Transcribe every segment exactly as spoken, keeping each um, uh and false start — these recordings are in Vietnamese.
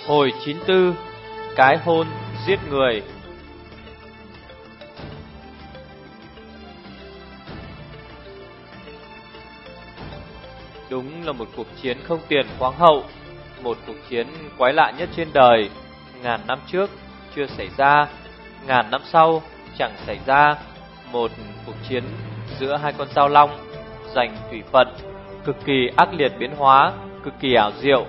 Hồi chín tư, cái hôn giết người. Đúng là một cuộc chiến không tiền khoáng hậu, một cuộc chiến quái lạ nhất trên đời. Ngàn năm trước chưa xảy ra, ngàn năm sau chẳng xảy ra. Một cuộc chiến giữa hai con dao long giành thủy phận, cực kỳ ác liệt biến hóa, cực kỳ ảo diệu.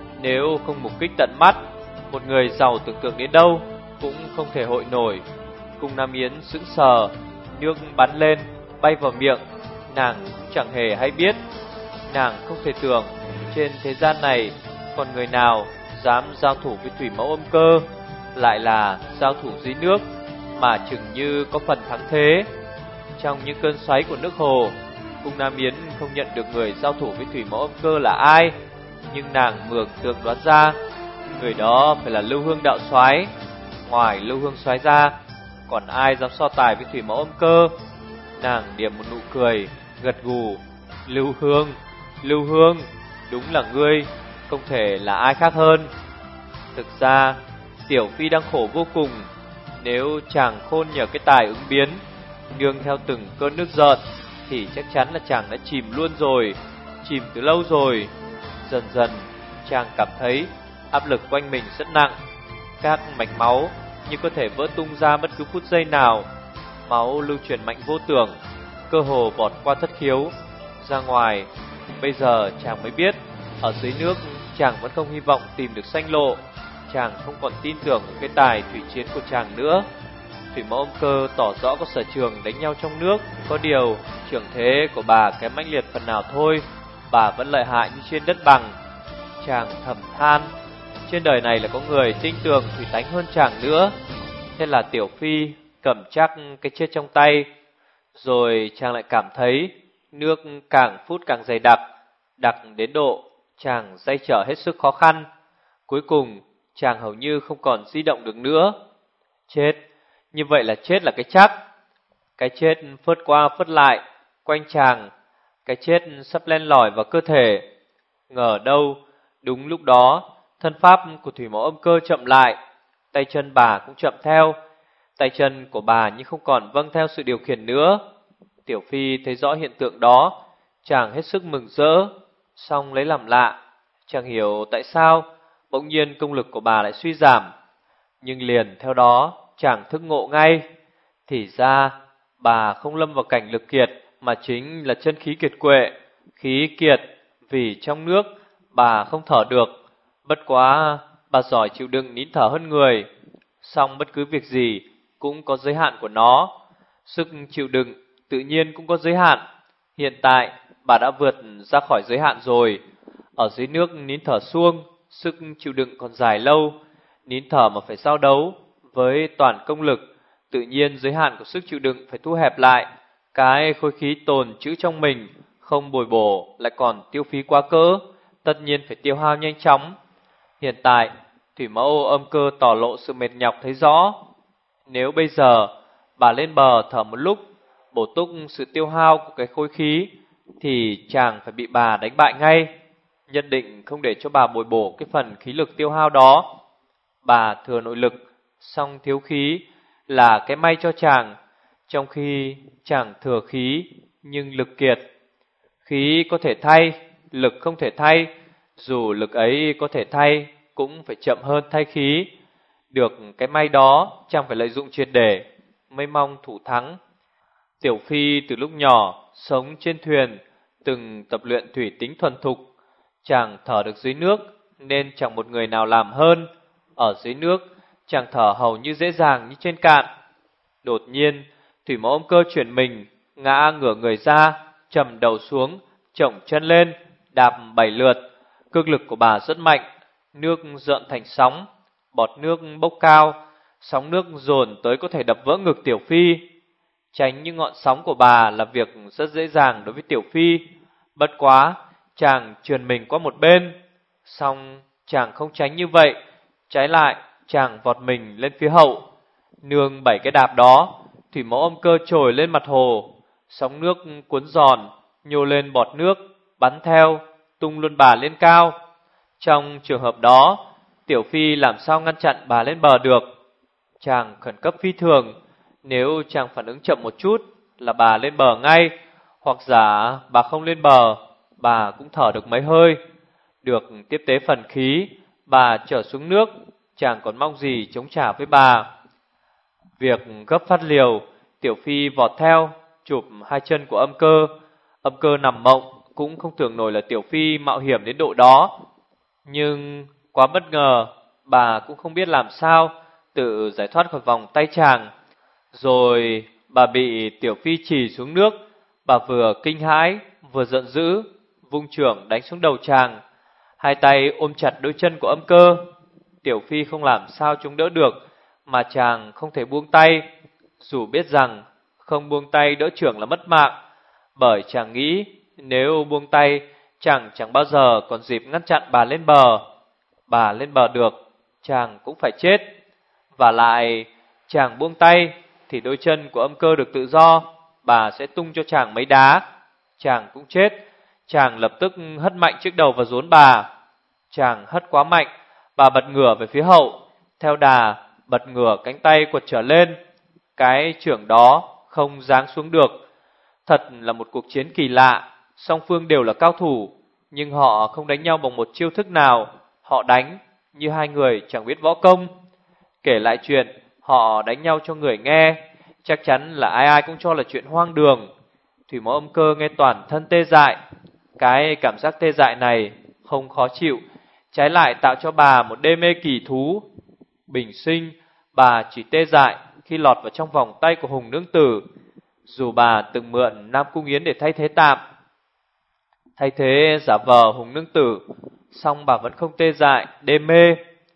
Nếu không mục kích tận mắt, một người giàu tưởng tượng đến đâu cũng không thể hội nổi. Cung Nam Yến sững sờ, nước bắn lên, bay vào miệng, nàng cũng chẳng hề hay biết. Nàng không thể tưởng trên thế gian này còn người nào dám giao thủ với thủy mẫu Âm Cơ, lại là giao thủ dưới nước mà chừng như có phần thắng thế. Trong những cơn xoáy của nước hồ, Cung Nam Yến không nhận được người giao thủ với thủy mẫu Âm Cơ là ai, nhưng nàng mường tượng đoán ra người đó phải là Lưu Hương đạo soái. Ngoài Lưu Hương soái ra, còn ai dám so tài với thủy mẫu Âm Cơ? Nàng điểm một nụ cười, gật gù. Lưu Hương, Lưu Hương, đúng là ngươi, không thể là ai khác hơn. Thực ra, Tiểu Phi đang khổ vô cùng. Nếu chàng khôn nhờ cái tài ứng biến, nương theo từng cơn nước giận, thì chắc chắn là chàng đã chìm luôn rồi, chìm từ lâu rồi. Dần dần, chàng cảm thấy áp lực quanh mình rất nặng. Các mạch máu như có thể vỡ tung ra bất cứ phút giây nào. Máu lưu truyền mạnh vô tưởng, cơ hồ vọt qua thất khiếu ra ngoài. Bây giờ chàng mới biết, ở dưới nước chàng vẫn không hy vọng tìm được sanh lộ. Chàng không còn tin tưởng ở cái tài thủy chiến của chàng nữa. Thủy mẫu Âm Cơ tỏ rõ có sở trường đánh nhau trong nước, có điều trưởng thế của bà kém mãnh liệt phần nào thôi. Bà vẫn lợi hại như trên đất bằng. Chàng thầm than, trên đời này là có người tinh tường thủy tánh hơn chàng nữa. Thế là Tiểu Phi cầm chắc cái chết trong tay. Rồi chàng lại cảm thấy nước càng phút càng dày đặc, đặc đến độ chàng day trở hết sức khó khăn. Cuối cùng chàng hầu như không còn di động được nữa. Chết, như vậy là chết là cái chắc. Cái chết phớt qua phớt lại quanh chàng, cái chết sắp len lỏi vào cơ thể. Ngờ đâu, đúng lúc đó, thân pháp của thủy mẫu Âm Cơ chậm lại, tay chân bà cũng chậm theo. Tay chân của bà như không còn vâng theo sự điều khiển nữa. Tiểu Phi thấy rõ hiện tượng đó, chàng hết sức mừng rỡ, song lấy làm lạ. Chàng hiểu tại sao bỗng nhiên công lực của bà lại suy giảm. Nhưng liền theo đó chàng thức ngộ ngay. Thì ra bà không lâm vào cảnh lực kiệt, mà chính là chân khí kiệt quệ. Khí kiệt vì trong nước bà không thở được. Bất quá bà giỏi chịu đựng nín thở hơn người. Song bất cứ việc gì cũng có giới hạn của nó. Sức chịu đựng tự nhiên cũng có giới hạn. Hiện tại bà đã vượt ra khỏi giới hạn rồi. Ở dưới nước nín thở suông, sức chịu đựng còn dài lâu. Nín thở mà phải giao đấu với toàn công lực, tự nhiên giới hạn của sức chịu đựng phải thu hẹp lại. Cái khối khí tồn trữ trong mình không bồi bổ lại còn tiêu phí quá cỡ, tất nhiên phải tiêu hao nhanh chóng. Hiện tại thủy mẫu Âm Cơ tỏ lộ sự mệt nhọc thấy rõ. Nếu bây giờ bà lên bờ thở một lúc, bổ túc sự tiêu hao của cái khối khí, thì chàng phải bị bà đánh bại ngay. Nhất định không để cho bà bồi bổ cái phần khí lực tiêu hao đó. Bà thừa nội lực, song thiếu khí là cái may cho chàng, trong khi chàng thừa khí nhưng lực kiệt. Khí có thể thay, lực không thể thay. Dù lực ấy có thể thay, cũng phải chậm hơn thay khí. Được cái may đó chàng phải lợi dụng triệt để mới mong thủ thắng. Tiểu Phi từ lúc nhỏ sống trên thuyền, từng tập luyện thủy tính thuần thục. Chàng thở được dưới nước nên chẳng một người nào làm hơn. Ở dưới nước chàng thở hầu như dễ dàng như trên cạn. Đột nhiên thủy mẫu Âm Cơ chuyển mình, ngã ngửa người ra, trầm đầu xuống, chổng chân lên, đạp bảy lượt. Cước lực của bà rất mạnh, nước rợn thành sóng, bọt nước bốc cao, sóng nước dồn tới có thể đập vỡ ngực Tiểu Phi. Tránh những ngọn sóng của bà là việc rất dễ dàng đối với Tiểu Phi. Bất quá chàng chườn mình qua một bên, song chàng không tránh như vậy. Trái lại chàng vọt mình lên phía hậu. Nương bảy cái đạp đó, thủy mẫu Âm Cơ trồi lên mặt hồ. Sóng nước cuốn giòn, nhô lên bọt nước, bắn theo, tung luôn bà lên cao. Trong trường hợp đó, Tiểu Phi làm sao ngăn chặn bà lên bờ được. Chàng khẩn cấp phi thường, nếu chàng phản ứng chậm một chút là bà lên bờ ngay, hoặc giả bà không lên bờ, bà cũng thở được mấy hơi. Được tiếp tế phần khí, bà trở xuống nước, chàng còn mong gì chống trả với bà. Việc gấp phát liều, Tiểu Phi vọt theo, chụp hai chân của Âm Cơ. Âm Cơ nằm mộng, cũng không tưởng nổi là Tiểu Phi mạo hiểm đến độ đó. Nhưng quá bất ngờ, bà cũng không biết làm sao tự giải thoát khỏi vòng tay chàng. Rồi bà bị Tiểu Phi chì xuống nước. Bà vừa kinh hãi vừa giận dữ, vung chưởng đánh xuống đầu chàng. Hai tay ôm chặt đôi chân của Âm Cơ. Tiểu Phi không làm sao chống đỡ được, mà chàng không thể buông tay. Dù biết rằng không buông tay đỡ chưởng là mất mạng, bởi chàng nghĩ nếu buông tay chàng chẳng bao giờ còn dịp ngăn chặn bà lên bờ. Bà lên bờ được, chàng cũng phải chết. Và lại chàng buông tay thì đôi chân của Âm Cơ được tự do, bà sẽ tung cho chàng mấy đá, chàng cũng chết. Chàng lập tức hất mạnh chiếc đầu vào rốn bà. Chàng hất quá mạnh, bà bật ngửa về phía hậu, theo đà bật ngửa cánh tay quật trở lên. Cái chưởng đó không giáng xuống được. Thật là một cuộc chiến kỳ lạ. Song phương đều là cao thủ, nhưng họ không đánh nhau bằng một chiêu thức nào. Họ đánh như hai người chẳng biết võ công. Kể lại chuyện họ đánh nhau cho người nghe, chắc chắn là ai ai cũng cho là chuyện hoang đường. Thủy Mẫu Âm Cơ nghe toàn thân tê dại. Cái cảm giác tê dại này không khó chịu, trái lại tạo cho bà một đê mê kỳ thú. Bình sinh bà chỉ tê dại khi lọt vào trong vòng tay của Hùng Nương Tử. Dù bà từng mượn Nam Cung Yến để thay thế tạm, thay thế giả vờ Hùng Nương Tử, song bà vẫn không tê dại, đê mê.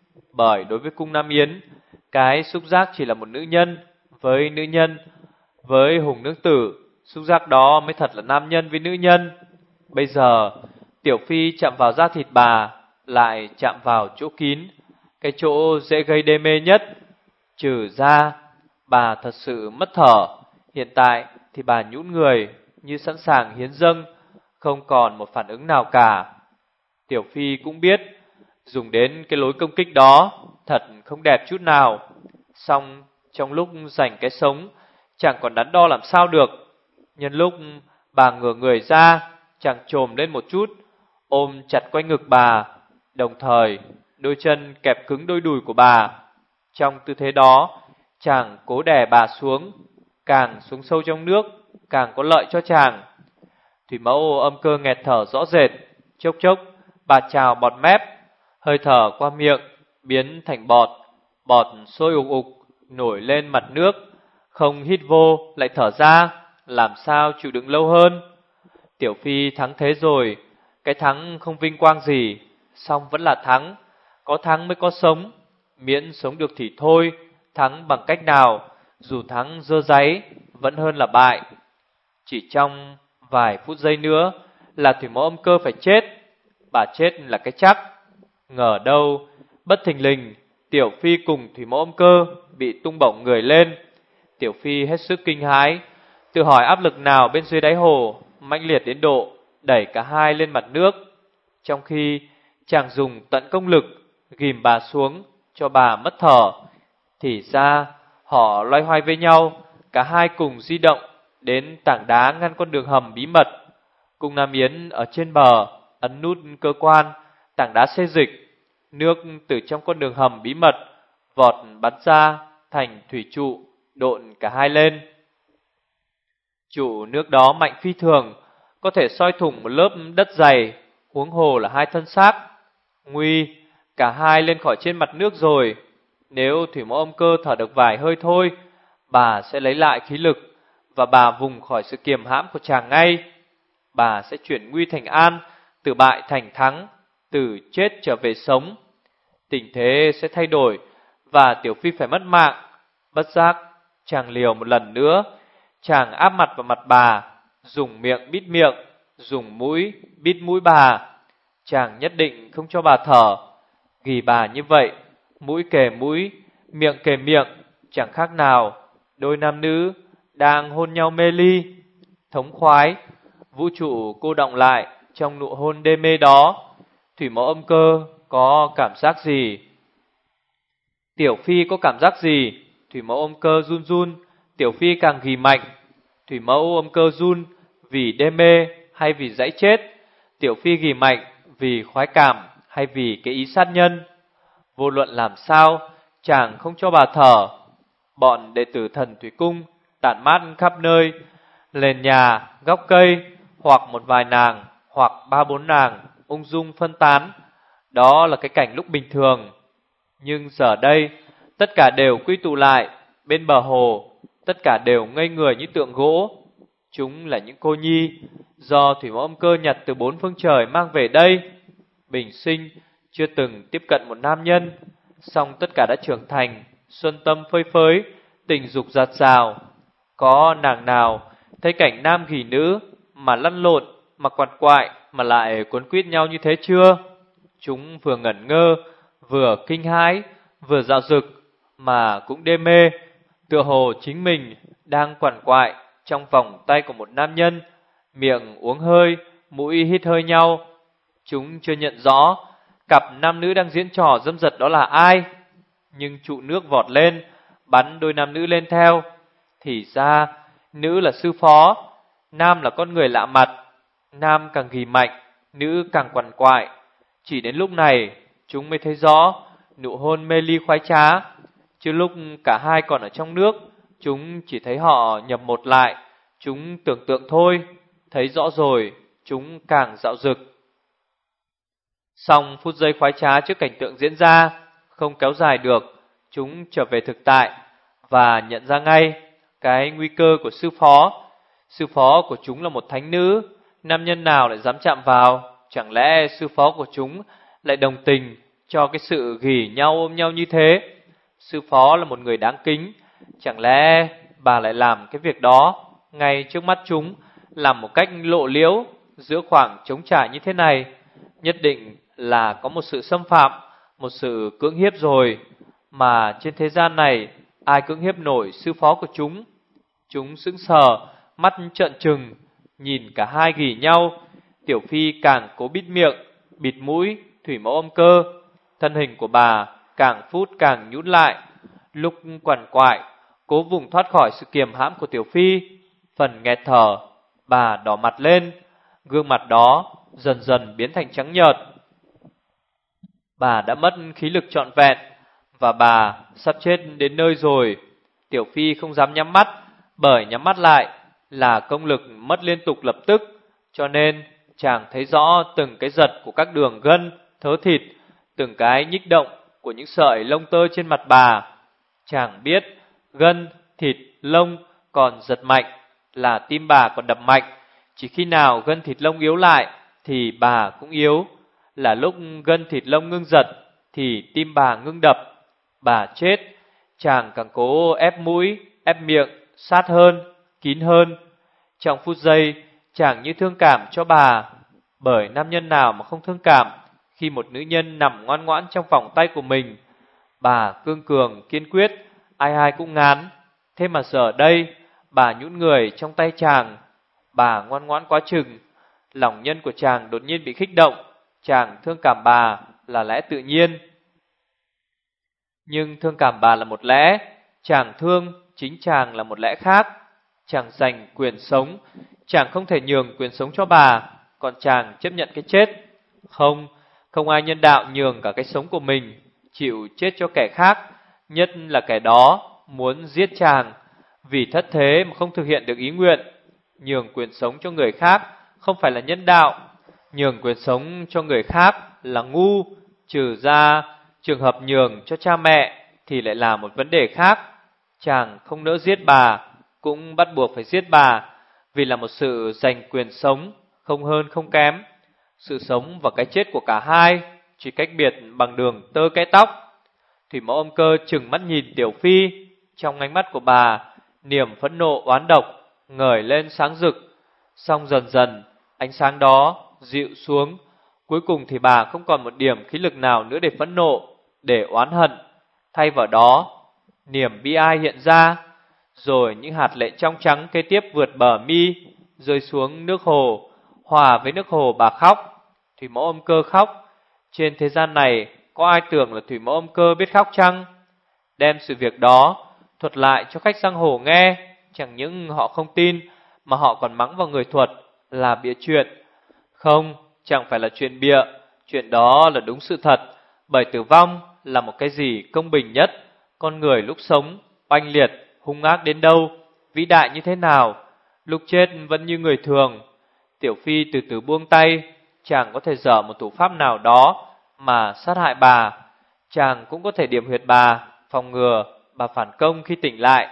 Bởi đối với Cung Nam Yến, cái xúc giác chỉ là một nữ nhân với nữ nhân. Với Hùng Nương Tử, xúc giác đó mới thật là nam nhân với nữ nhân. Bây giờ Tiểu Phi chạm vào da thịt bà, lại chạm vào chỗ kín, cái chỗ dễ gây đê mê nhất. Trừ ra bà thật sự mất thở. Hiện tại thì bà nhũn người như sẵn sàng hiến dâng, không còn một phản ứng nào cả. Tiểu Phi cũng biết dùng đến cái lối công kích đó thật không đẹp chút nào. Song trong lúc giành cái sống, chẳng còn đắn đo làm sao được. Nhân lúc bà ngửa người ra, chàng chồm lên một chút, ôm chặt quanh ngực bà, đồng thời đôi chân kẹp cứng đôi đùi của bà. Trong tư thế đó, chàng cố đè bà xuống, càng xuống sâu trong nước càng có lợi cho chàng. Thủy Mẫu Âm Cơ nghẹt thở rõ rệt, chốc chốc bà trào bọt mép, hơi thở qua miệng biến thành bọt, bọt sôi ục ục nổi lên mặt nước, không hít vô lại thở ra, làm sao chịu đựng lâu hơn. Tiểu Phi thắng thế rồi, cái thắng không vinh quang gì, song vẫn là thắng. Có thắng mới có sống, miễn sống được thì thôi. Thắng bằng cách nào, dù thắng dơ dáy, vẫn hơn là bại. Chỉ trong vài phút giây nữa là Thủy Mẫu Âm Cơ phải chết. Bà chết là cái chắc. Ngờ đâu bất thình lình, Tiểu Phi cùng Thủy Mẫu Âm Cơ bị tung bổng người lên. Tiểu Phi hết sức kinh hãi, tự hỏi áp lực nào bên dưới đáy hồ mãnh liệt đến độ đẩy cả hai lên mặt nước. Trong khi chàng dùng tận công lực ghìm bà xuống cho bà mất thở, thì ra họ loay hoay với nhau, cả hai cùng di động đến tảng đá ngăn con đường hầm bí mật. Cung Nam Yến ở trên bờ ấn nút cơ quan, tảng đá xê dịch, nước từ trong con đường hầm bí mật vọt bắn ra thành thủy trụ độn cả hai lên. Trụ nước đó mạnh phi thường, có thể soi thủng một lớp đất dày, huống hồ là hai thân xác. Nguy, cả hai lên khỏi trên mặt nước rồi. Nếu Thủy Mẫu Âm Cơ thở được vài hơi thôi, bà sẽ lấy lại khí lực, và bà vùng khỏi sự kiềm hãm của chàng ngay. Bà sẽ chuyển nguy thành an, từ bại thành thắng, từ chết trở về sống. Tình thế sẽ thay đổi, và Tiểu Phi phải mất mạng. Bất giác chàng liều một lần nữa. Chàng áp mặt vào mặt bà, dùng miệng bít miệng, dùng mũi bít mũi bà. Chàng nhất định không cho bà thở. Ghi bà như vậy, mũi kề mũi, miệng kề miệng, chẳng khác nào đôi nam nữ đang hôn nhau mê ly. Thống khoái, vũ trụ cô đọng lại trong nụ hôn đê mê đó. Thủy Mẫu Âm Cơ có cảm giác gì? Tiểu Phi có cảm giác gì? Thủy mẫu ôm cơ run run. Tiểu Phi càng ghì mạnh. Thủy mẫu ôm cơ run vì đê mê hay vì dãy chết? Tiểu Phi ghì mạnh vì khoái cảm hay vì cái ý sát nhân? Vô luận làm sao, chàng không cho bà thở. Bọn đệ tử Thần Thủy Cung tản mát khắp nơi, nền nhà, góc cây, hoặc một vài nàng, hoặc ba bốn nàng ung dung phân tán. Đó là cái cảnh lúc bình thường. Nhưng giờ đây, tất cả đều quy tụ lại bên bờ hồ, tất cả đều ngây người như tượng gỗ. Chúng là những cô nhi do Thủy Mẫu Âm Cơ nhặt từ bốn phương trời mang về đây. Bình sinh chưa từng tiếp cận một nam nhân, song tất cả đã trưởng thành, xuân tâm phơi phới, tình dục dạt dào. Có nàng nào thấy cảnh nam ghì nữ mà lăn lộn, mà quằn quại, mà lại cuốn quýt nhau như thế chưa? Chúng vừa ngẩn ngơ, vừa kinh hãi, vừa dạo dực, mà cũng đê mê, tựa hồ chính mình đang quằn quại trong vòng tay của một nam nhân, miệng uống hơi, mũi hít hơi nhau. Chúng chưa nhận rõ cặp nam nữ đang diễn trò dâm dật đó là ai, nhưng trụ nước vọt lên, bắn đôi nam nữ lên theo. Thì ra, nữ là sư phó, nam là con người lạ mặt. Nam càng ghì mạnh, nữ càng quằn quại. Chỉ đến lúc này, chúng mới thấy rõ nụ hôn mê ly khoái trá. Chứ lúc cả hai còn ở trong nước, chúng chỉ thấy họ nhập một lại. Chúng tưởng tượng thôi, thấy rõ rồi, chúng càng dạo dực. Xong phút giây khoái trá trước cảnh tượng diễn ra không kéo dài được, chúng trở về thực tại và nhận ra ngay cái nguy cơ của sư phó. Sư phó của chúng là một thánh nữ, nam nhân nào lại dám chạm vào? Chẳng lẽ sư phó của chúng lại đồng tình cho cái sự ghì nhau ôm nhau như thế? Sư phó là một người đáng kính, chẳng lẽ bà lại làm cái việc đó ngay trước mắt chúng, làm một cách lộ liễu giữa khoảng trống trải như thế này? Nhất định là có một sự xâm phạm, một sự cưỡng hiếp rồi. Mà trên thế gian này ai cưỡng hiếp nổi sư phó của chúng? Chúng sững sờ, mắt trợn trừng, nhìn cả hai ghì nhau. Tiểu Phi càng cố bịt miệng, bịt mũi Thủy Mẫu Âm Cơ. Thân hình của bà càng phút càng nhũn lại. Lúc quằn quại, cố vùng thoát khỏi sự kiềm hãm của Tiểu Phi, phần nghẹt thở, bà đỏ mặt lên. Gương mặt đó dần dần biến thành trắng nhợt. Bà đã mất khí lực trọn vẹn, và bà sắp chết đến nơi rồi. Tiểu Phi không dám nhắm mắt, bởi nhắm mắt lại là công lực mất liên tục lập tức. Cho nên chàng thấy rõ từng cái giật của các đường gân, thớ thịt, từng cái nhích động của những sợi lông tơ trên mặt bà. Chàng biết gân, thịt, lông còn giật mạnh là tim bà còn đập mạnh. Chỉ khi nào gân thịt lông yếu lại thì bà cũng yếu. Là lúc gân thịt lông ngưng giật thì tim bà ngưng đập. Bà chết, chàng càng cố ép mũi, ép miệng sát hơn, kín hơn. Trong phút giây, chàng như thương cảm cho bà. Bởi nam nhân nào mà không thương cảm khi một nữ nhân nằm ngoan ngoãn trong vòng tay của mình. Bà cương cường, kiên quyết, ai ai cũng ngán. Thế mà giờ đây, bà nhũn người trong tay chàng. Bà ngoan ngoãn quá chừng. Lòng nhân của chàng đột nhiên bị kích động. Chàng thương cảm bà là lẽ tự nhiên. Nhưng thương cảm bà là một lẽ, chàng thương chính chàng là một lẽ khác. Chàng giành quyền sống, chàng không thể nhường quyền sống cho bà, còn chàng chấp nhận cái chết. Không, không ai nhân đạo nhường cả cái sống của mình, chịu chết cho kẻ khác, nhất là kẻ đó muốn giết chàng. Vì thất thế mà không thực hiện được ý nguyện. Nhường quyền sống cho người khác không phải là nhân đạo, nhường quyền sống cho người khác là ngu. Trừ ra trường hợp nhường cho cha mẹ thì lại là một vấn đề khác. Chàng không nỡ giết bà, cũng bắt buộc phải giết bà, vì là một sự giành quyền sống, không hơn không kém. Sự sống và cái chết của cả hai chỉ cách biệt bằng đường tơ cái tóc. Thủy Mẫu Âm Cơ trừng mắt nhìn Tiểu Phi. Trong ánh mắt của bà, niềm phẫn nộ oán độc ngời lên sáng rực. Xong dần dần ánh sáng đó dịu xuống. Cuối cùng thì bà không còn một điểm khí lực nào nữa để phẫn nộ, để oán hận. Thay vào đó, niềm bi ai hiện ra. Rồi những hạt lệ trong trắng kế tiếp vượt bờ mi, rơi xuống nước hồ. Hòa với nước hồ bà khóc. Thủy Mẫu Âm Cơ khóc. Trên thế gian này có ai tưởng là Thủy Mẫu Âm Cơ biết khóc chăng? đem sự việc đó thuật lại cho khách giang hồ nghe. Chẳng những họ không tin, mà họ còn mắng vào người thuật là bịa chuyện. Không, chẳng phải là chuyện bịa, chuyện đó là đúng sự thật. Bởi tử vong là một cái gì công bình nhất. Con người lúc sống oanh liệt, hung ác đến đâu, vĩ đại như thế nào, lúc chết vẫn như người thường. Tiểu Phi từ từ buông tay. Chàng có thể dở một thủ pháp nào đó mà sát hại bà. Chàng cũng có thể điểm huyệt bà, phòng ngừa bà phản công khi tỉnh lại.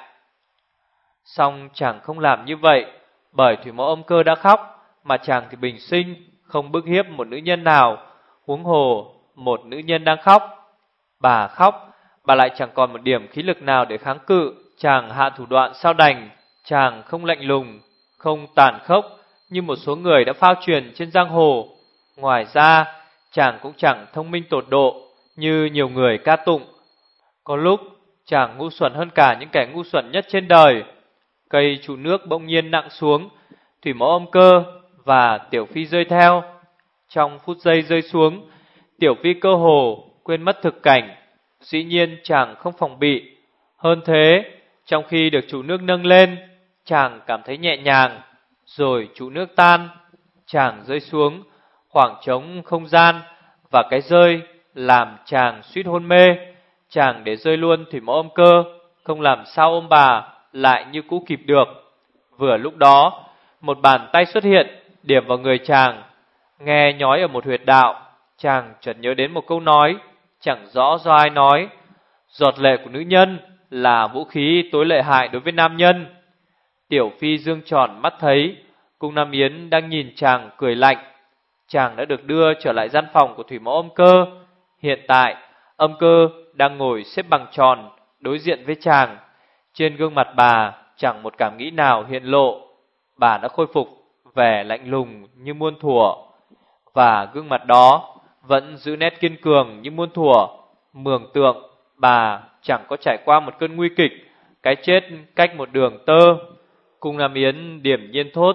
Song chàng không làm như vậy, bởi Thủy Mẫu Âm Cơ đã khóc, mà chàng thì bình sinh, không bức hiếp một nữ nhân nào. Huống hồ một nữ nhân đang khóc. Bà khóc, bà lại chẳng còn một điểm khí lực nào để kháng cự. Chàng hạ thủ đoạn sao đành. Chàng không lạnh lùng, không tàn khốc như một số người đã phao truyền trên giang hồ. Ngoài ra, chàng cũng chẳng thông minh tột độ như nhiều người ca tụng. Có lúc chàng ngu xuẩn hơn cả những kẻ ngu xuẩn nhất trên đời. Cây trụ nước bỗng nhiên nặng xuống, Thủy Mẫu Âm Cơ và Tiểu Phi rơi theo. Trong phút giây rơi xuống, Tiểu Phi cơ hồ quên mất thực cảnh. Dĩ nhiên chàng không phòng bị. Hơn thế, trong khi được trụ nước nâng lên, chàng cảm thấy nhẹ nhàng. Rồi trụ nước tan, chàng rơi xuống, khoảng trống không gian, và cái rơi làm chàng suýt hôn mê. Chàng để rơi luôn Thủy Mẫu Âm Cơ, không làm sao ôm bà lại như cũ kịp được. Vừa lúc đó, một bàn tay xuất hiện, điểm vào người chàng. Nghe nhói ở một huyệt đạo, chàng chợt nhớ đến một câu nói, chẳng rõ do ai nói: giọt lệ của nữ nhân là vũ khí tối lợi hại đối với nam nhân. Tiểu Phi dương tròn mắt thấy Cung Nam Yến đang nhìn chàng cười lạnh. Chàng đã được đưa trở lại gian phòng của Thủy Mẫu Âm Cơ. Hiện tại, Âm Cơ đang ngồi xếp bằng tròn đối diện với chàng. Trên gương mặt bà chẳng một cảm nghĩ nào hiện lộ. Bà đã khôi phục vẻ lạnh lùng như muôn thuở, và gương mặt đó vẫn giữ nét kiên cường như muôn thuở. Mường tượng bà chẳng có trải qua một cơn nguy kịch, cái chết cách một đường tơ. Cung Nam Yến điềm nhiên thốt: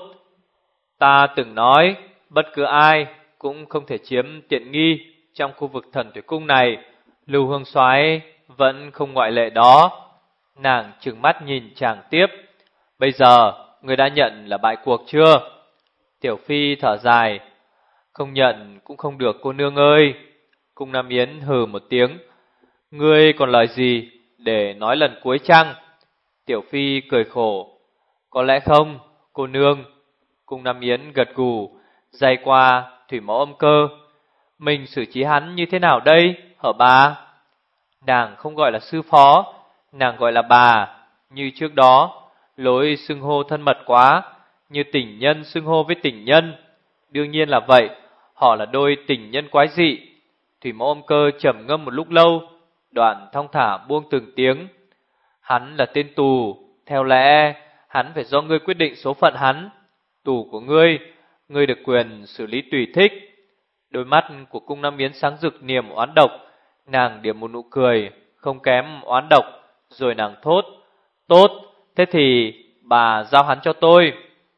ta từng nói bất cứ ai cũng không thể chiếm tiện nghi trong khu vực Thần Thủy Cung này. Lưu Hương Soái vẫn không ngoại lệ đó. Nàng trừng mắt nhìn chàng tiếp: bây giờ người đã nhận là bại cuộc chưa? Tiểu Phi thở dài: không nhận cũng không được cô nương ơi. Cung Nam Yến hừ một tiếng: ngươi còn lời gì để nói lần cuối chăng? Tiểu Phi cười khổ: có lẽ không, cô nương. Cung Nam Yến gật gù, day qua Thủy Mẫu Âm Cơ: mình xử trí hắn như thế nào đây hả bà? Nàng không gọi là sư phó, nàng gọi là bà. Như trước đó, lối xưng hô thân mật quá, như tình nhân xưng hô với tình nhân. Đương nhiên là vậy, họ là đôi tình nhân quái dị. Thủy Mẫu Âm Cơ trầm ngâm một lúc lâu, đoạn thong thả buông từng tiếng: hắn là tên tù, theo lẽ hắn phải do ngươi quyết định số phận hắn. Tù của ngươi, ngươi được quyền xử lý tùy thích. Đôi mắt của Cung Nam Yến sáng rực niềm oán độc. Nàng điểm một nụ cười không kém oán độc, rồi nàng thốt: tốt, thế thì bà giao hắn cho tôi.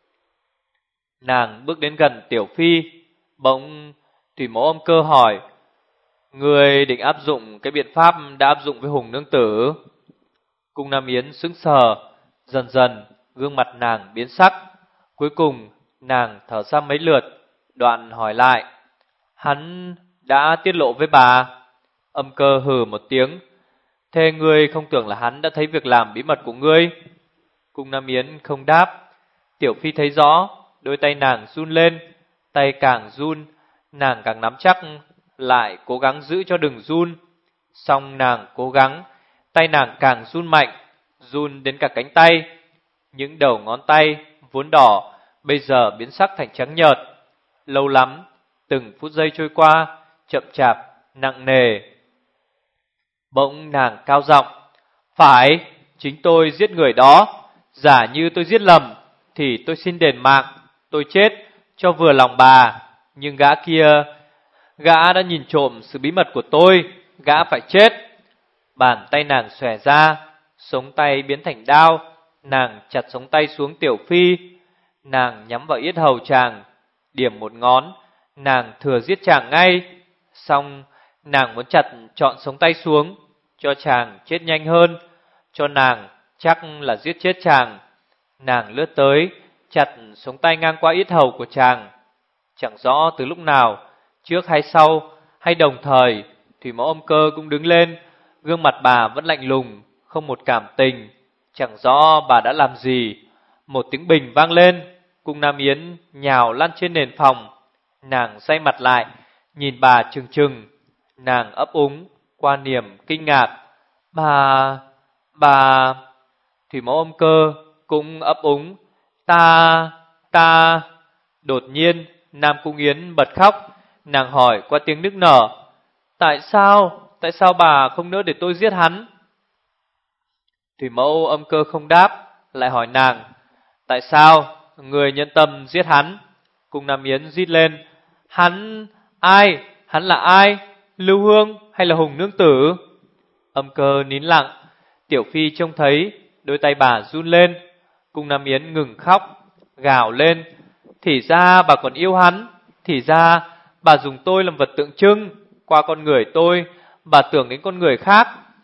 Nàng bước đến gần Tiểu Phi. Bỗng Thủy Mẫu Âm Cơ hỏi: ngươi định áp dụng cái biện pháp đã áp dụng với Hùng nương tử? Cung Nam Yến sững sờ. Dần dần gương mặt nàng biến sắc. Cuối cùng nàng thở ra mấy lượt, đoạn hỏi lại: hắn đã tiết lộ với bà? Âm Cơ hừ một tiếng: thế ngươi không tưởng là hắn đã thấy việc làm bí mật của ngươi? Cung Nam Yến không đáp. Tiểu Phi thấy rõ, đôi tay nàng run lên. Tay càng run, nàng càng nắm chắc, lại cố gắng giữ cho đừng run. Song nàng cố gắng, tay nàng càng run mạnh, run đến cả cánh tay. Những đầu ngón tay vốn đỏ bây giờ biến sắc thành trắng nhợt. Lâu lắm, từng phút giây trôi qua, chậm chạp, nặng nề. Bỗng nàng cao giọng: phải, chính tôi giết người đó. Giả như tôi giết lầm thì tôi xin đền mạng, tôi chết cho vừa lòng bà. Nhưng gã kia, gã đã nhìn trộm sự bí mật của tôi, gã phải chết. Bàn tay nàng xòe ra, sống tay biến thành đao. Nàng chặt sống tay xuống Tiểu Phi. Nàng nhắm vào yết hầu chàng, điểm một ngón. Nàng thừa giết chàng ngay. Xong nàng muốn chặt trọn sống tay xuống, cho chàng chết nhanh hơn, cho nàng chắc là giết chết chàng. Nàng lướt tới, chặt sống tay ngang qua yết hầu của chàng. Chẳng rõ từ lúc nào, trước hay sau, hay đồng thời, Thủy Mẫu Âm Cơ cũng đứng lên. Gương mặt bà vẫn lạnh lùng, không một cảm tình. Chẳng rõ bà đã làm gì. Một tiếng bình vang lên, Cung Nam Yến nhào lăn trên nền phòng. Nàng xoay mặt lại, nhìn bà trừng trừng. Nàng ấp úng qua niềm kinh ngạc. Bà... bà... Thủy Mẫu Âm Cơ cũng ấp úng. Ta... ta... Đột nhiên Nam Cung Yến bật khóc. Nàng hỏi qua tiếng nức nở. Tại sao? Tại sao bà không nỡ để tôi giết hắn? Thủy Mẫu Âm Cơ không đáp, lại hỏi nàng. Tại sao người nhân tâm giết hắn? Cung Nam Yến rít lên. Hắn... ai? Hắn là ai? Lưu Hương hay là Hùng Nương Tử? Âm Cơ nín lặng. Tiểu Phi trông thấy đôi tay bà run lên. Cung Nam Yến ngừng khóc, gào lên. Thì ra bà còn yêu hắn. Thì ra bà dùng tôi làm vật tượng trưng. Qua con người tôi, bà tưởng đến con người khác.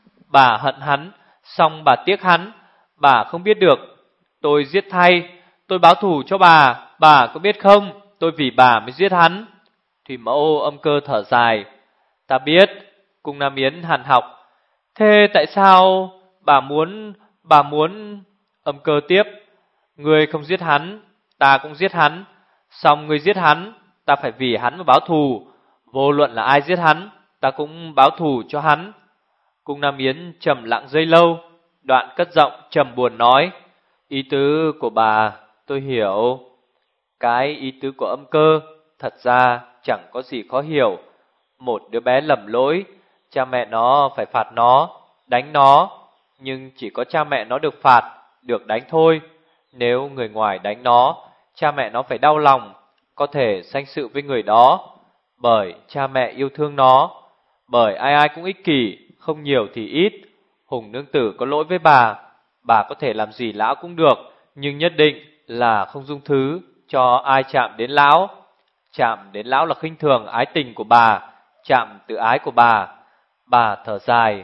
Bà hận hắn, xong bà tiếc hắn. Bà không biết được. Tôi giết thay, tôi báo thù cho bà. Bà có biết không? Tôi vì bà mới giết hắn. Thủy Mẫu Âm Cơ thở dài. Ta biết. Cung Nam Yến hằn học. Thế tại sao bà muốn... bà muốn... Âm Cơ tiếp. Ngươi không giết hắn, ta cũng giết hắn. Xong ngươi giết hắn, ta phải vì hắn mà báo thù. Vô luận là ai giết hắn, ta cũng báo thù cho hắn. Cung Nam Yến trầm lặng giây lâu, đoạn cất giọng trầm buồn nói. Ý tứ của bà tôi hiểu. Cái ý tứ của Âm Cơ thật ra chẳng có gì khó hiểu. Một đứa bé lầm lỗi, cha mẹ nó phải phạt nó, đánh nó. Nhưng chỉ có cha mẹ nó được phạt, được đánh thôi. Nếu người ngoài đánh nó, cha mẹ nó phải đau lòng, có thể sanh sự với người đó. Bởi cha mẹ yêu thương nó. Bởi ai ai cũng ích kỷ, không nhiều thì ít. Hùng Nương Tử có lỗi với bà, bà có thể làm gì lão cũng được, nhưng nhất định là không dung thứ cho ai chạm đến lão. Chạm đến lão là khinh thường ái tình của bà, chạm tự ái của bà. Bà thở dài.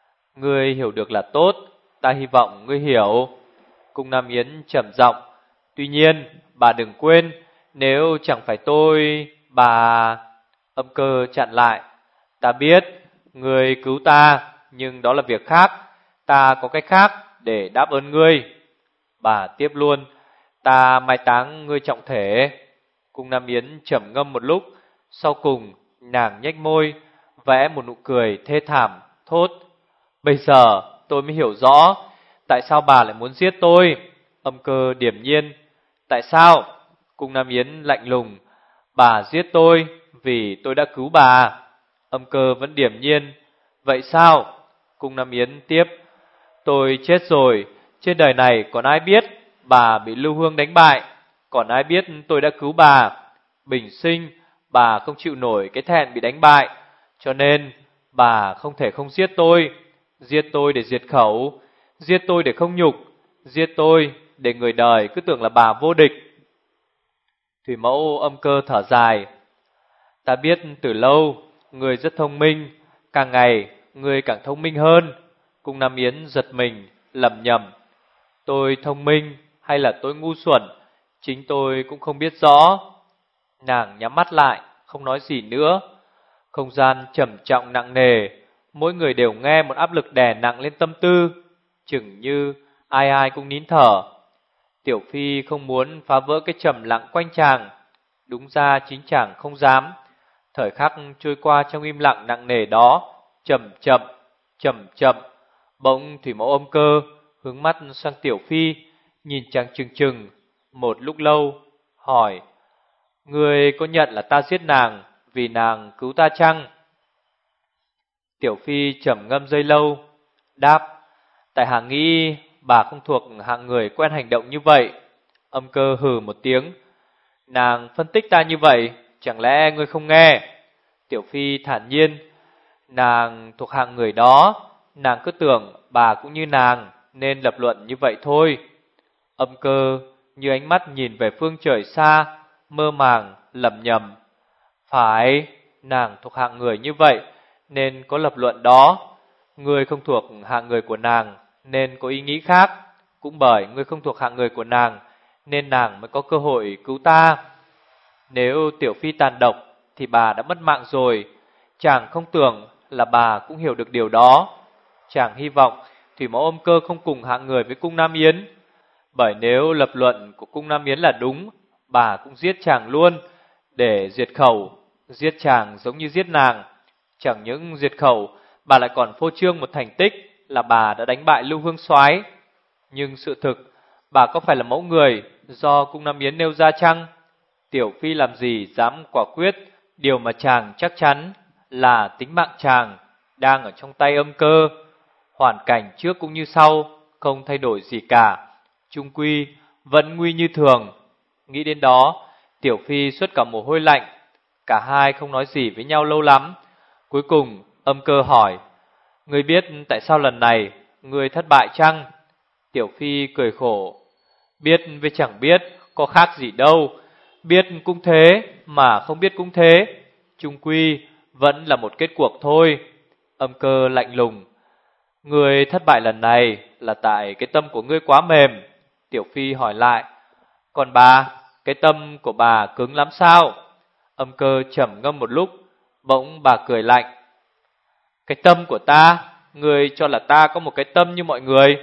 Ngươi hiểu được là tốt, ta hy vọng ngươi hiểu. Cung Nam Yến trầm giọng. Tuy nhiên bà đừng quên, nếu chẳng phải tôi, bà... Âm Cơ chặn lại. Ta biết, ngươi cứu ta, nhưng đó là việc khác. Ta có cách khác để đáp ơn ngươi. Bà tiếp luôn. Ta mai táng ngươi trọng thể. Cung Nam Yến trầm ngâm một lúc. Sau cùng nàng nhếch môi, vẽ một nụ cười thê thảm, thốt. Bây giờ tôi mới hiểu rõ tại sao bà lại muốn giết tôi. Âm Cơ điềm nhiên. Tại sao? Cung Nam Yến lạnh lùng. Bà giết tôi vì tôi đã cứu bà. Âm Cơ vẫn điềm nhiên. Vậy sao? Cung Nam Yến tiếp. Tôi chết rồi, trên đời này còn ai biết bà bị Lưu Hương đánh bại, còn ai biết tôi đã cứu bà. Bình sinh bà không chịu nổi cái thẹn bị đánh bại, cho nên bà không thể không giết tôi. Giết tôi để diệt khẩu, giết tôi để không nhục, giết tôi để người đời cứ tưởng là bà vô địch. Thủy Mẫu Âm Cơ thở dài. Ta biết từ lâu người rất thông minh, càng ngày người càng thông minh hơn. Cung Nam Yến giật mình, lẩm nhẩm. Tôi thông minh hay là tôi ngu xuẩn, chính tôi cũng không biết rõ. Nàng nhắm mắt lại, không nói gì nữa. Không gian trầm trọng nặng nề, mỗi người đều nghe một áp lực đè nặng lên tâm tư, chừng như ai ai cũng nín thở. Tiểu Phi không muốn phá vỡ cái trầm lặng quanh chàng, đúng ra chính chàng không dám. Thời khắc trôi qua trong im lặng nặng nề đó, chậm chậm, chậm chậm. Bỗng Thủy Mẫu Âm Cơ hướng mắt sang Tiểu Phi, nhìn chàng chừng chừng một lúc lâu, hỏi: Ngươi có nhận là ta giết nàng vì nàng cứu ta chăng? Tiểu Phi trầm ngâm giây lâu, đáp: Tại hạ nghĩ bà không thuộc hạng người quen hành động như vậy. Âm Cơ hừ một tiếng. Nàng phân tích ta như vậy, chẳng lẽ ngươi không nghe? Tiểu Phi thản nhiên. Nàng thuộc hạng người đó, nàng cứ tưởng bà cũng như nàng nên lập luận như vậy thôi. Âm Cơ như ánh mắt nhìn về phương trời xa, mơ màng lẩm nhẩm. Phải, nàng thuộc hạng người như vậy nên có lập luận đó. Ngươi không thuộc hạng người của nàng nên có ý nghĩ khác. Cũng bởi ngươi không thuộc hạng người của nàng nên nàng mới có cơ hội cứu ta. Nếu Tiểu Phi tàn độc thì bà đã mất mạng rồi. Chàng không tưởng là bà cũng hiểu được điều đó. Chàng hy vọng Thủy Mẫu Âm Cơ không cùng hạng người với Cung Nam Yến. Bởi nếu lập luận của Cung Nam Yến là đúng, bà cũng giết chàng luôn để diệt khẩu. Giết chàng giống như giết nàng. Chẳng những diệt khẩu, bà lại còn phô trương một thành tích là bà đã đánh bại Lưu Hương Soái. Nhưng sự thực, bà có phải là mẫu người do Cung Nam Yến nêu ra chăng? Tiểu Phi làm gì dám quả quyết điều mà chàng chắc chắn là tính mạng chàng đang ở trong tay Âm Cơ. Hoàn cảnh trước cũng như sau, không thay đổi gì cả, chung quy vẫn nguy như thường. Nghĩ đến đó, Tiểu Phi xuất cả mồ hôi lạnh. Cả hai không nói gì với nhau lâu lắm. Cuối cùng Âm Cơ hỏi: Ngươi biết tại sao lần này ngươi thất bại chăng? Tiểu Phi cười khổ: Biết với chẳng biết có khác gì đâu. Biết cũng thế mà không biết cũng thế, chung quy vẫn là một kết cuộc thôi. Âm Cơ lạnh lùng: Ngươi thất bại lần này là tại cái tâm của ngươi quá mềm. Tiểu Phi hỏi lại: Còn bà, cái tâm của bà cứng lắm sao? Âm Cơ trầm ngâm một lúc, bỗng bà cười lạnh: Cái tâm của ta, ngươi cho là ta có một cái tâm như mọi người?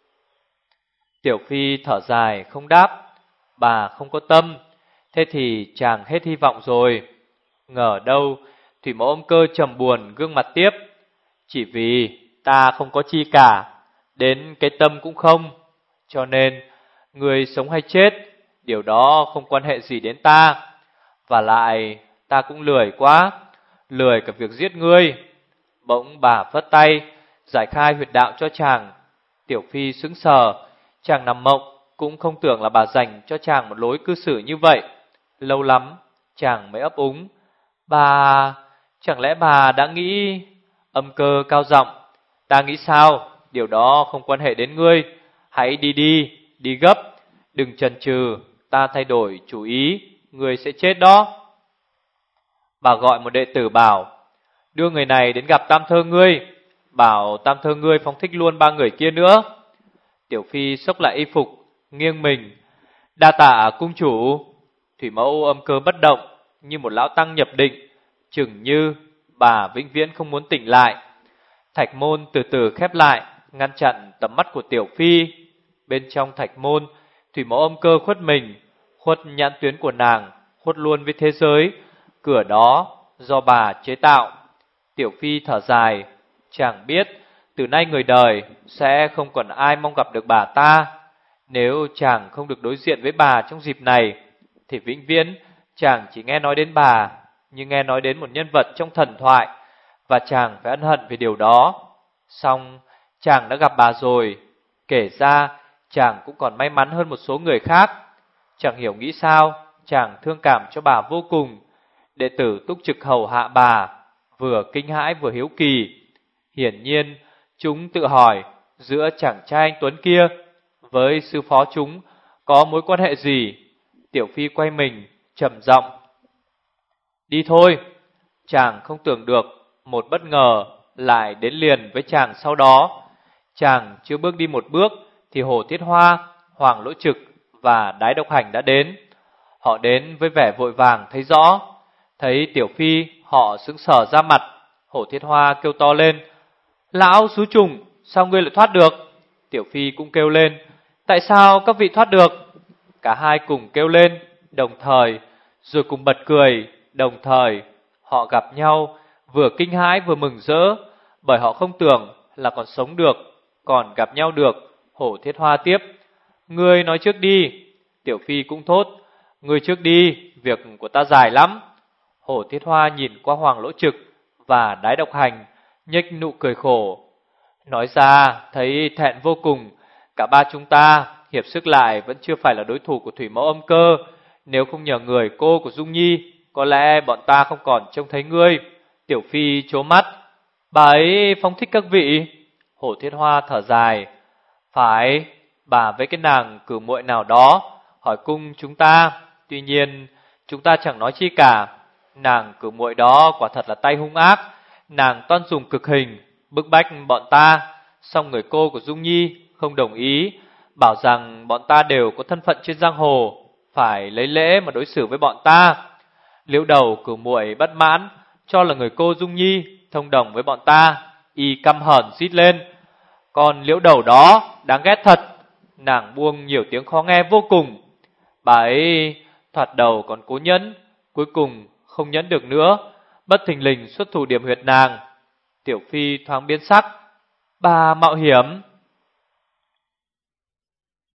Tiểu Phi thở dài không đáp. Bà không có tâm, thế thì chàng hết hy vọng rồi. Ngờ đâu Thủy Mẫu Âm Cơ trầm buồn gương mặt tiếp: Chỉ vì ta không có chi cả, đến cái tâm cũng không, cho nên người sống hay chết, điều đó không quan hệ gì đến ta. Và lại ta cũng lười quá, lười cả việc giết ngươi. Bỗng bà phất tay giải khai huyệt đạo cho chàng. Tiểu Phi sững sờ, chàng nằm mộng cũng không tưởng là bà dành cho chàng một lối cư xử như vậy. Lâu lắm chàng mới ấp úng: Bà, chẳng lẽ bà đã nghĩ... Âm Cơ cao giọng: Ta nghĩ sao, điều đó không quan hệ đến ngươi. Hãy đi đi, đi gấp, đừng chần chừ, ta thay đổi chủ ý, ngươi sẽ chết đó. Bà gọi một đệ tử bảo: Đưa người này đến gặp Tam Thơ ngươi, bảo Tam Thơ ngươi phóng thích luôn ba người kia nữa. Tiểu Phi xốc lại y phục, nghiêng mình: Đa tạ cung chủ. Thủy Mẫu Âm Cơ bất động như một lão tăng nhập định, chừng như bà vĩnh viễn không muốn tỉnh lại. Thạch môn từ từ khép lại, ngăn chặn tầm mắt của Tiểu Phi. Bên trong thạch môn, Thủy Mẫu Âm Cơ khuất mình, khuất nhãn tuyến của nàng, khuất luôn với thế giới. Cửa đó do bà chế tạo. Tiểu Phi thở dài, chàng biết từ nay người đời sẽ không còn ai mong gặp được bà ta. Nếu chàng không được đối diện với bà trong dịp này, thì vĩnh viễn chàng chỉ nghe nói đến bà như nghe nói đến một nhân vật trong thần thoại, và chàng phải ân hận về điều đó. Song chàng đã gặp bà rồi, kể ra chàng cũng còn may mắn hơn một số người khác. Chẳng hiểu nghĩ sao, chàng thương cảm cho bà vô cùng. Đệ tử túc trực hầu hạ bà, vừa kinh hãi vừa hiếu kỳ. Hiển nhiên chúng tự hỏi giữa chàng trai anh tuấn kia với sư phó chúng có mối quan hệ gì. Tiểu Phi quay mình trầm giọng: Đi thôi. Chàng không tưởng được một bất ngờ lại đến liền với chàng sau đó. Chàng chưa bước đi một bước thì Hồ Thiết Hoa, Hoàng Lỗ Trực và Đái Độc Hành đã đến. Họ đến với vẻ vội vàng thấy rõ. Thấy Tiểu Phi, họ sững sờ ra mặt. Hồ Thiết Hoa kêu to lên: Lão xú trùng, sao ngươi lại thoát được? Tiểu Phi cũng kêu lên: Tại sao các vị thoát được? Cả hai cùng kêu lên đồng thời, rồi cùng bật cười đồng thời. Họ gặp nhau vừa kinh hãi vừa mừng rỡ, bởi họ không tưởng là còn sống được, còn gặp nhau được. Hổ Thiết Hoa tiếp: Ngươi nói trước đi. Tiểu Phi cũng thốt: Ngươi trước đi, việc của ta dài lắm. Hổ Thiết Hoa nhìn qua Hoàng Lỗ Trực và Đái Độc Hành, nhếch nụ cười khổ. Nói ra thấy thẹn vô cùng. Cả ba chúng ta hiệp sức lại vẫn chưa phải là đối thủ của Thủy Mẫu Âm Cơ. Nếu không nhờ người cô của Dung Nhi, có lẽ bọn ta không còn trông thấy ngươi. Tiểu Phi trố mắt: Bà ấy phóng thích các vị. Hổ Thiết Hoa thở dài: Phải, bà với cái nàng cử muội nào đó hỏi cung chúng ta. Tuy nhiên chúng ta chẳng nói chi cả. Nàng cử muội đó quả thật là tay hung ác. Nàng toan dùng cực hình, bức bách bọn ta. Song người cô của Dung Nhi không đồng ý, bảo rằng bọn ta đều có thân phận trên giang hồ, phải lấy lễ mà đối xử với bọn ta. Liễu Đầu Cửu muội bất mãn, cho là người cô Dung Nhi thông đồng với bọn ta, y căm hờn rít lên: "Còn Liễu Đầu đó đáng ghét thật!" Nàng buông nhiều tiếng khó nghe vô cùng. Bà ấy thoạt đầu còn cố nhẫn, cuối cùng không nhẫn được nữa, bất thình lình xuất thủ điểm huyệt nàng. Tiểu Phi thoáng biến sắc: "Bà mạo hiểm!"